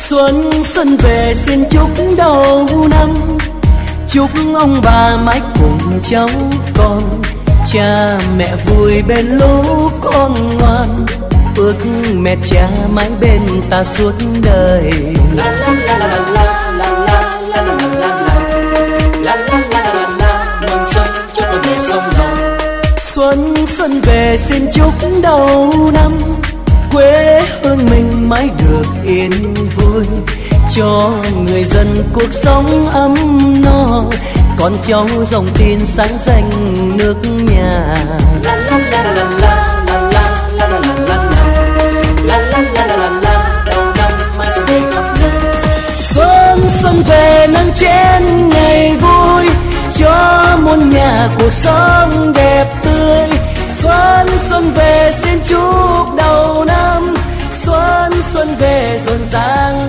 Xuân xuân về xin chúc đầu năm, chúc ông bà mãi cùng cháu con, cha mẹ vui bên lũ con ngoan, ước mẹ cha mãi bên ta suốt đời. Mừng xuân chúc con về sông đầu. Xuân xuân về xin chúc đầu năm, quê hương mình mãi được yên vui, cho người dân cuộc sống ấm no, con cháu dòng tin sáng danh nước nhà. Xuân xuân về nâng chén ngày vui, cho muôn nhà cuộc sống đẹp tươi. Xuân xuân về xin chúc đầu năm, xuân xuân về rộn ràng